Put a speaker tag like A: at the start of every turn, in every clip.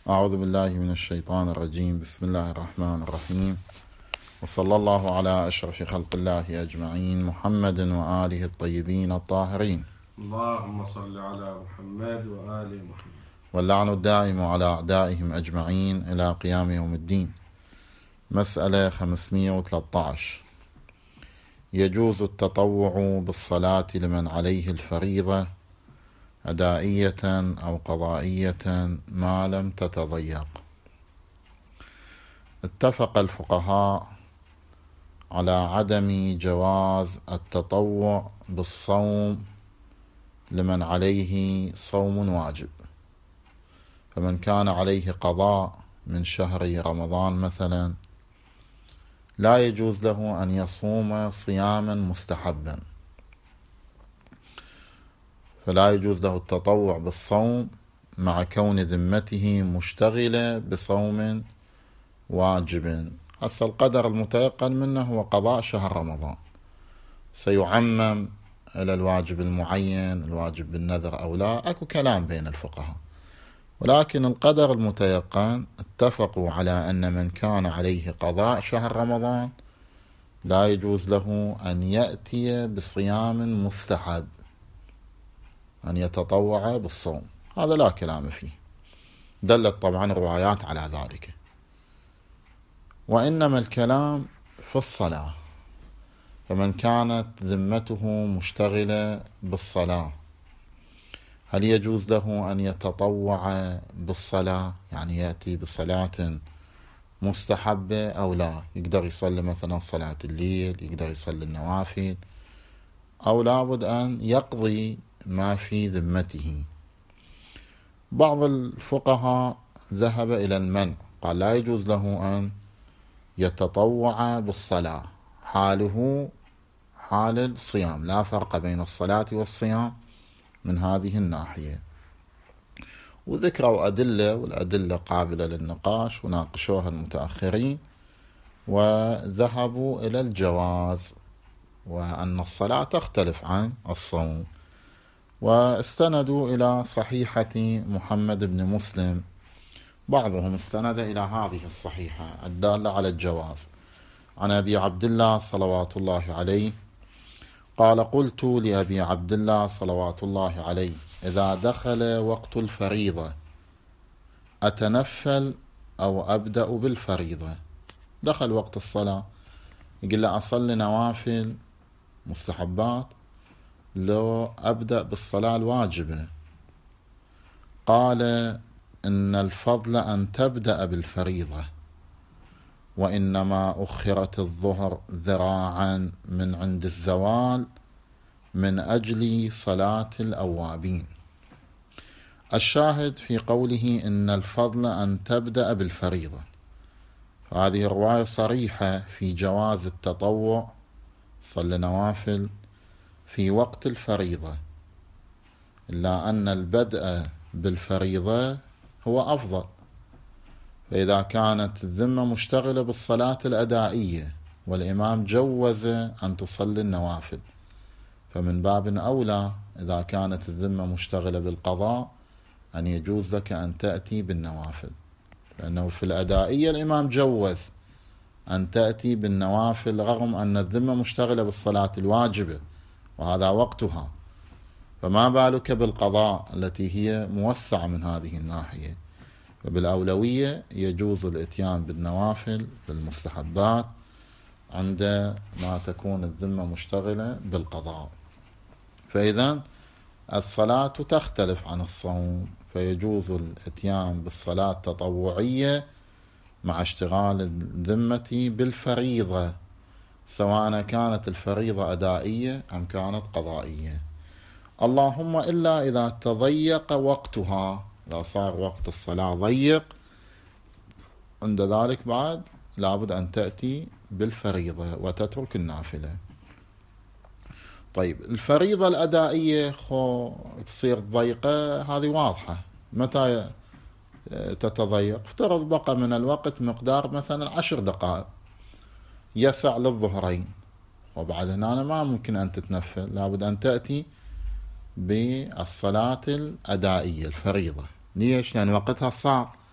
A: أعوذ بالله من الشيطان الرجيم. بسم الله الرحمن الرحيم، وصلى الله على أشرف خلق الله أجمعين، محمد وآله الطيبين الطاهرين.
B: اللهم صل على محمد وآل محمد.
A: واللعن الدائم على أعدائهم أجمعين إلى قيام يوم الدين. مسألة 513: يجوز التطوع بالصلاة لمن عليه الفريضة أدائية أو قضائية ما لم تتضيق. اتفق الفقهاء على عدم جواز التطوع بالصوم لمن عليه صوم واجب، فمن كان عليه قضاء من شهر رمضان مثلا لا يجوز له أن يصوم صياما مستحبا، فلا يجوز له التطوع بالصوم مع كون ذمته مشتغلة بصوم واجب. هسه القدر المتيقن منه هو قضاء شهر رمضان، سيعمم إلى الواجب المعين، الواجب بالنذر أو لا، أكو كلام بين الفقهاء، ولكن القدر المتيقن اتفقوا على أن من كان عليه قضاء شهر رمضان لا يجوز له أن يأتي بصيام مستحب، أن يتطوع بالصوم، هذا لا كلام فيه، دلت طبعا الروايات على ذلك. وإنما الكلام في الصلاة، فمن كانت ذمته مشتغلة بالصلاة هل يجوز له أن يتطوع بالصلاة، يعني يأتي بصلاة مستحبة أو لا؟ يقدر يصلي مثلا صلاة الليل، يقدر يصلي النوافل، أو لابد أن يقضي ما في ذمته؟ بعض الفقهاء ذهب إلى المنع، قال لا يجوز له أن يتطوع بالصلاة، حاله حال الصيام، لا فرق بين الصلاة والصيام من هذه الناحية. وذكروا أدلة، والأدلة قابلة للنقاش وناقشوها المتأخرين، وذهبوا إلى الجواز وأن الصلاة تختلف عن الصوم، واستندوا إلى صحيحة محمد بن مسلم. بعضهم استند إلى هذه الصحيحة الدالة على الجواز عن أبي عبد الله صلوات الله عليه قال: قلت لأبي عبد الله صلوات الله عليه: إذا دخل وقت الفريضة أتنفل أو أبدأ بالفريضة؟ دخل وقت الصلاة، يقول له أصلي نوافل مستحبات لو أبدأ بالصلاة الواجبة؟ قال: إن الفضل أن تبدأ بالفريضة، وإنما أخرت الظهر ذراعا من عند الزوال من أجل صلاة الأوابين. الشاهد في قوله إن الفضل أن تبدأ بالفريضة، فهذه الرواية صريحة في جواز التطوع، صلي نوافل في وقت الفريضة، إلا أن البدء بالفريضة هو أفضل. فإذا كانت الذمة مشتغلة بالصلاة الأدائية والإمام جوز أن تصلي النوافل، فمن باب أولى إذا كانت الذمة مشتغلة بالقضاء أن يجوز لك أن تأتي بالنوافل، لأنه في الأدائية الإمام جوز أن تأتي بالنوافل رغم أن الذمة مشتغلة بالصلاة الواجبة وهذا وقتها، فما بالك بالقضاء التي هي موسعة من هذه الناحية؟ فبالأولوية يجوز الإتيان بالنوافل بالمستحبات عندما تكون الذمة مشتغلة بالقضاء. فإذا الصلاة تختلف عن الصوم، فيجوز الإتيان بالصلاة التطوعية مع اشتغال الذمة بالفريضة، سواء كانت الفريضة أدائية أم كانت قضائية، اللهم إلا إذا تضيق وقتها، إذا صار وقت الصلاة ضيق، عند ذلك بعد لابد أن تأتي بالفريضة وتترك النافلة. طيب الفريضة الأدائية تصير ضيقة، هذه واضحة. متى تتضيق؟ افترض بقى من الوقت مقدار مثلا 10 دقائق يسع للظهرين، وبعد هنا ما ممكن أن تتنفل، لابد أن تأتي بالصلاة الأدائية الفريضة. ليش؟ لأن وقتها صار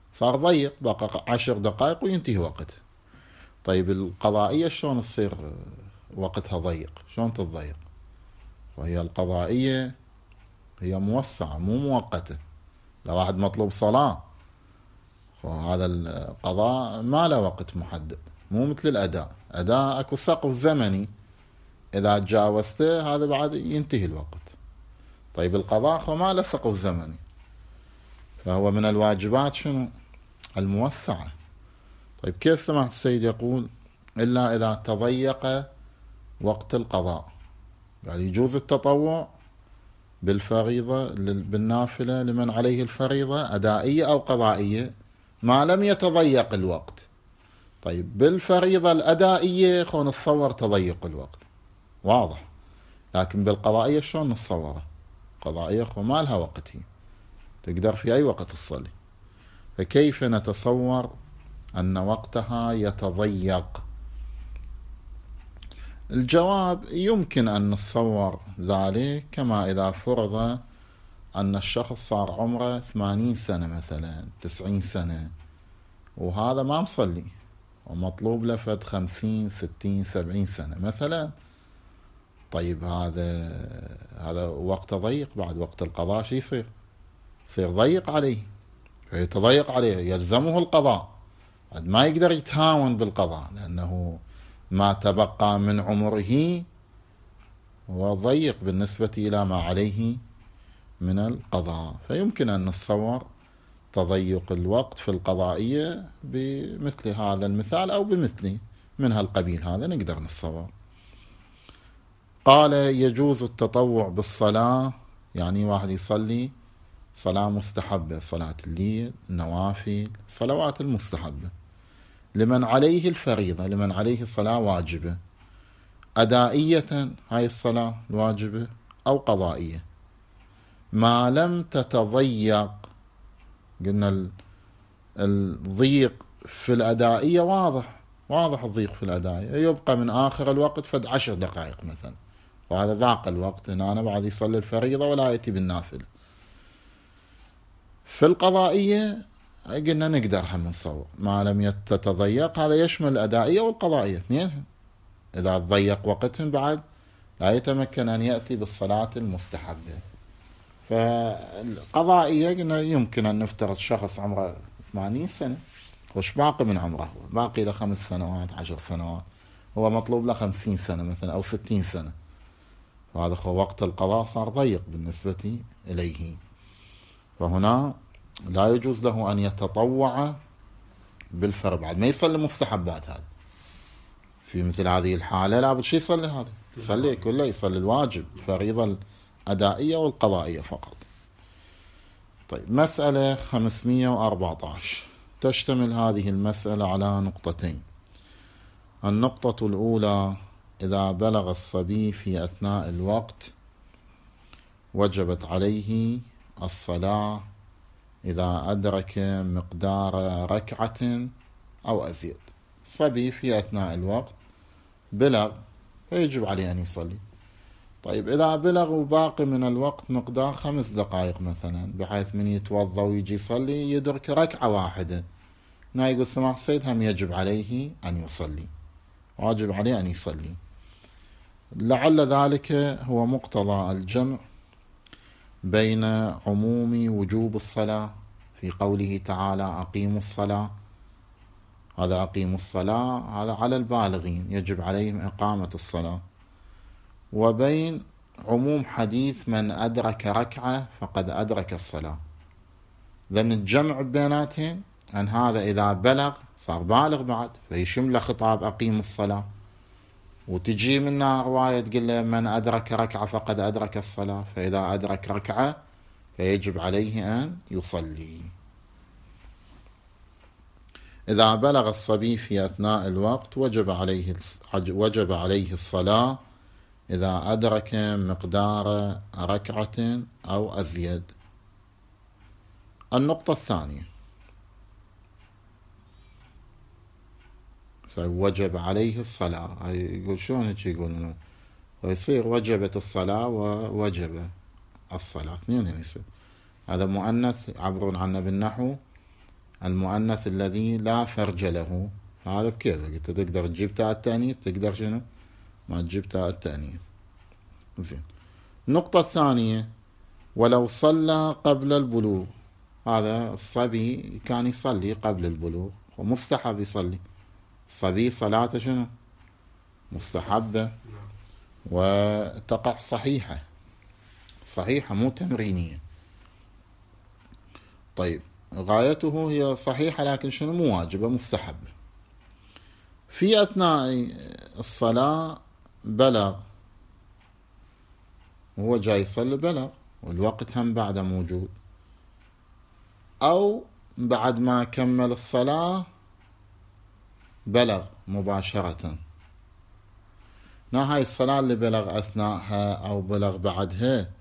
A: صار ضيق، بقى 10 دقائق وينتهي وقتها. طيب القضائية شلون تصير وقتها ضيق؟ شلون تتضيق؟ وهي القضائية هي موسعة مو مؤقتة. لو واحد مطلوب صلاة، وهذا القضاء ما له وقت محدد، مو مثل الأداء. أداء أكو سقف زمني، إذا تجاوزته هذا بعد ينتهي الوقت. طيب القضاء هو ما له سقف زمني، فهو من الواجبات شنو؟ الموسعة. طيب كيف سمعت السيد يقول إلا إذا تضيق وقت القضاء؟ يعني يجوز التطوع بالفريضة بالنافلة لمن عليه الفريضة أدائية أو قضائية ما لم يتضيق الوقت. طيب بالفريضة الأدائية خون نتصور تضيق الوقت واضح، لكن بالقضائية شلون نتصوره؟ قضائية خو ما لها وقت، هي تقدر في أي وقت تصلي، فكيف نتصور أن وقتها يتضيق؟ الجواب يمكن أن نتصور ذلك كما إذا فرض أن الشخص صار عمره 80 سنة مثلا 90 سنة وهذا ما مصلي، ومطلوب له فد 50 60 70 سنة مثلا. طيب هذا وقته ضيق، بعد وقت القضاء شو يصير ضيق عليه، فيتضيق عليه يلزمه القضاء، ما يقدر يتهاون بالقضاء لأنه ما تبقى من عمره هو ضيق بالنسبة إلى ما عليه من القضاء. فيمكن أن نتصور تضيق الوقت في القضائية بمثل هذا المثال أو بمثله من هالقبيل، هذا نقدر نتصور. قال يجوز التطوع بالصلاة، يعني واحد يصلي صلاة مستحبة، صلاة الليل، النوافل، صلوات المستحبة، لمن عليه الفريضة، لمن عليه صلاة واجبة أدائية هاي الصلاة الواجبة أو قضائية، ما لم تتضيق. قلنا الضيق في الأدائية واضح الضيق في الأدائية، يبقى من آخر الوقت فد 10 دقائق مثلا، وهذا ذاق الوقت، هنا أنا بعد يصلي الفريضة ولا يأتي بالنافلة. في القضائية قلنا نقدر هم نصور ما لم تتضيق، هذا يشمل الأدائية والقضائية اثنين، إذا تضيق وقتهم بعد لا يتمكن أن يأتي بالصلاة المستحبة. فالقضائية قلنا يمكن أن نفترض شخص عمره 80 سنة، وش باقي من عمره؟ هو باقي له 5 سنوات 10 سنوات، هو مطلوب له 50 سنة مثلا أو 60 سنة، وهذا هو وقت القضاء صار ضيق بالنسبة إليه، فهنا لا يجوز له أن يتطوع بالفرض، بعد ما يصلي المستحبات. هذا في مثل هذه الحالة لابد شي يصلي، هذا يصلي كله، يصلي الواجب الفريضة الأدائية والقضائية فقط. طيب مسألة 514 تشتمل هذه المسألة على نقطتين. النقطة الأولى إذا بلغ الصبي في أثناء الوقت وجبت عليه الصلاة إذا أدرك مقدار ركعة أو أزيد. الصبي في أثناء الوقت بلغ فيجب عليه أن يصلي. طيب إذا بلغ وباقي من الوقت مقدار 5 دقائق مثلا، بحيث من يتوضأ ويجي يصلي يدرك ركعة واحدة، هنا يقول سماح السيد هم يجب عليه أن يصلي، واجب عليه أن يصلي. لعل ذلك هو مقتضى الجمع بين عموم وجوب الصلاة في قوله تعالى أقيموا الصلاة، هذا أقيموا الصلاة هذا على البالغين يجب عليهم إقامة الصلاة، وبين عموم حديث من أدرك ركعة فقد أدرك الصلاة. لأن الجمع بيناتهم أن هذا إذا بلغ صار بالغ بعد فيشمل خطاب أقيموا الصلاة، وتجي منها رواية تقول من أدرك ركعة فقد أدرك الصلاة، فإذا أدرك ركعة فيجب عليه أن يصلي. إذا بلغ الصبي في أثناء الوقت وجب عليه الصلاة إذا أدرك مقدار ركعة أو أزيد. النقطة الثانية وجب عليه الصلاة، يقول شلون هيك يقولون، ويصير وجبت الصلاة ووجب الصلاة اثنين يصير، هذا مؤنث يعبرون عنه بالنحو المؤنث الذي لا فرج له، هذا بكيفك انت تقدر تجيب تاء التأنيث، تقدر شنو ما تجيب تاء التأنيث. زين. النقطة الثانية، ولو صلى قبل البلوغ، هذا الصبي كان يصلي قبل البلوغ ومستحب يصلي، الصبي صلاته شنو مستحبة وتقع صحيحة مو تمرينية. طيب غايته هي صحيحة لكن شنو مو واجبة، مستحبة. في أثناء الصلاة بلغ، وهو جاي يصلي بلغ والوقت هم بعده موجود، أو بعد ما كمل الصلاة بلغ مباشرة. هاي الصلاة اللي بلغ أثناءها أو بلغ بعدها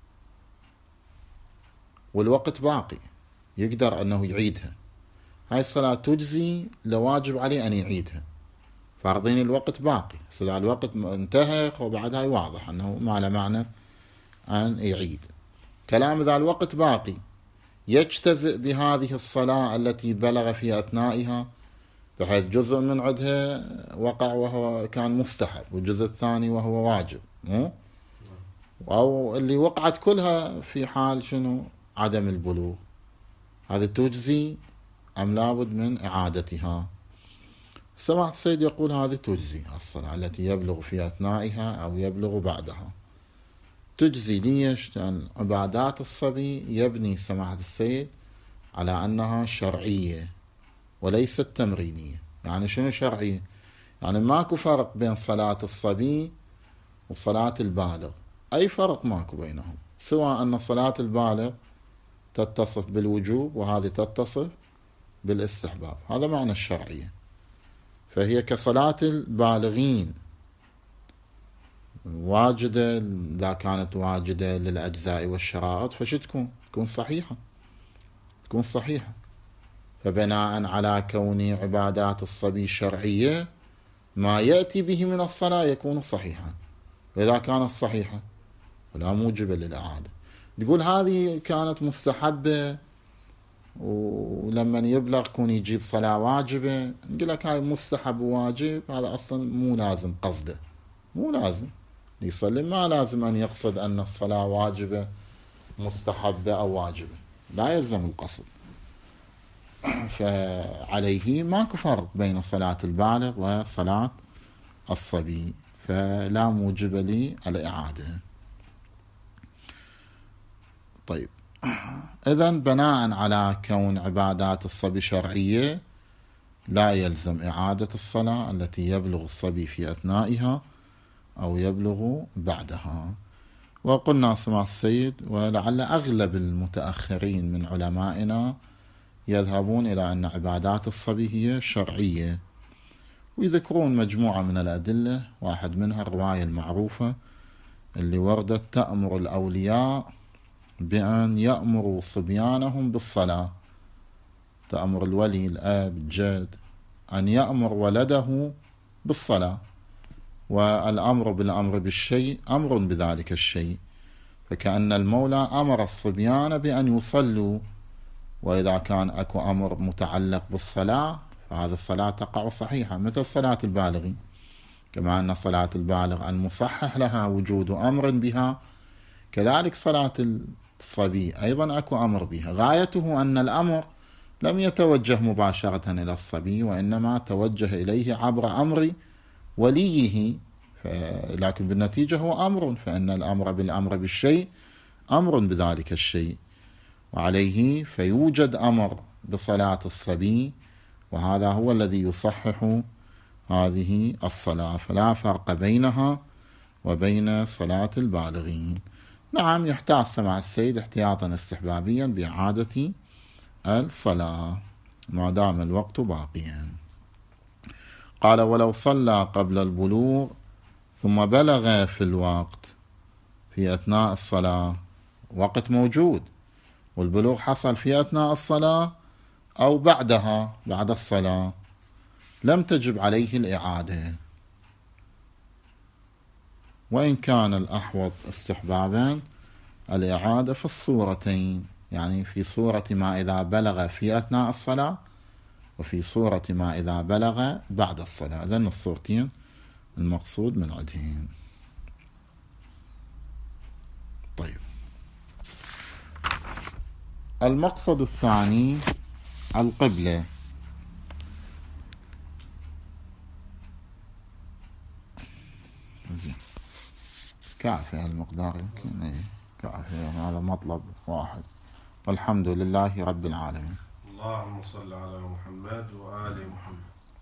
A: والوقت باقي يقدر أنه يعيدها، هاي الصلاة تجزي، لواجب عليه أن يعيدها، فارضين الوقت باقي، إذا الوقت انتهى وبعد هاي واضح أنه ما له معنى أن يعيد. كلام إذا الوقت باقي يجتزئ بهذه الصلاة التي بلغ في أثنائها، بحيث جزء من عدها وقع وهو كان مستحب والجزء الثاني وهو واجب، أو اللي وقعت كلها في حال شنو عدم البلوغ، هذا تجزي أم لابد من إعادتها؟ سماحة السيد يقول هذه تجزي، الصلاة التي يبلغ في أثنائها أو يبلغ بعدها تجزي. ليش؟ لأن عبادات الصبي يبني سماحة السيد على أنها شرعية وليست تمرينية. يعني شنو شرعية؟ يعني ماكو فرق بين صلاة الصبي وصلاة البالغ، أي فرق ماكو بينهم، سواء أن صلاة البالغ تتصف بالوجوب وهذه تتصف بالاستحباب، هذا معنى الشرعية. فهي كصلاة البالغين واجدة، لا كانت واجدة للأجزاء والشرائط فش تكون صحيحة، تكون صحيحة. فبناء على كون عبادات الصبي شرعية ما يأتي به من الصلاة يكون صحيحا، وإذا كانت صحيحة فلا موجب للإعادة. تقول هذه كانت مستحبة ولما يبلغ كون يجيب صلاة واجبة، نقول لك هاي مستحب وواجب هذا أصلا مو لازم قصده، مو لازم يصلي، ما لازم أن يقصد أن الصلاة واجبة مستحبة أو واجبة، لا يلزم القصد. فعليه ماكو فرق بين صلاة البالغ وصلاة الصبي، فلا موجب للإعادة. طيب إذن بناء على كون عبادات الصبي شرعية لا يلزم إعادة الصلاة التي يبلغ الصبي في أثنائها أو يبلغ بعدها. وقلنا سماحة السيد ولعل أغلب المتأخرين من علمائنا يذهبون إلى أن عبادات الصبي هي شرعية، ويذكرون مجموعة من الأدلة، واحد منها الرواية المعروفة اللي وردت تأمر الأولياء بأن يأمروا صبيانهم بالصلاة، تأمر الولي الأب الجد أن يأمر ولده بالصلاة، والأمر بالأمر بالشيء أمر بذلك الشيء، فكأن المولى أمر الصبيان بأن يصلوا، وإذا كان أكو أمر متعلق بالصلاة فهذا الصلاة تقع صحيحة مثل صلاة البالغين، كما أن صلاة البالغ المصحح لها وجود أمر بها، كذلك صلاة الصبي أيضا أكو أمر بها. غايته أن الأمر لم يتوجه مباشرة إلى الصبي، وإنما توجه إليه عبر أمر وليه، لكن بالنتيجة هو أمر، فإن الأمر بالأمر بالشيء أمر بذلك الشيء، وعليه فيوجد أمر بصلاة الصبي، وهذا هو الذي يصحح هذه الصلاة، فلا فرق بينها وبين صلاة البالغين. نعم يحتاج سماع السيد احتياطا استحبابيا بإعادة الصلاة ما دام الوقت باقيا. قال ولو صلى قبل البلوغ ثم بلغ في الوقت في أثناء الصلاة، وقت موجود والبلوغ حصل في أثناء الصلاة أو بعدها بعد الصلاة، لم تجب عليه الإعادة، وإن كان الأحوط استحبابا الإعادة في الصورتين، يعني في صورة ما إذا بلغ في أثناء الصلاة، وفي صورة ما إذا بلغ بعد الصلاة. ذن الصورتين المقصود من عندهم. طيب، المقصد الثاني القبلة. زين، كافي المقدار يمكن، كافي، هذا مطلب واحد. والحمد لله رب العالمين.
B: اللهم صل على محمد وآل محمد.